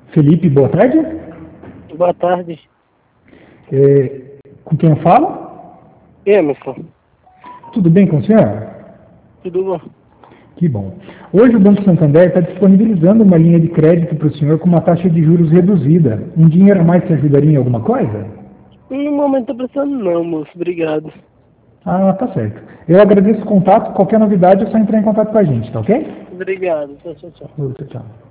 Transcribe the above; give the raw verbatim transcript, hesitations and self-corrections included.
Felipe, boa tarde. Boa tarde. É, com quem eu falo? Emerson. Tudo bem com o senhor? Tudo bom? Que bom. Hoje o Banco Santander está disponibilizando uma linha de crédito para o senhor com uma taxa de juros reduzida. Um dinheiro a mais te ajudaria em alguma coisa? No momento estou precisando não, moço. Obrigado. Ah, tá certo. Eu agradeço o contato. Qualquer novidade é só entrar em contato com a gente, tá ok? Obrigado. Tchau, tchau, tchau. Tchau, tchau.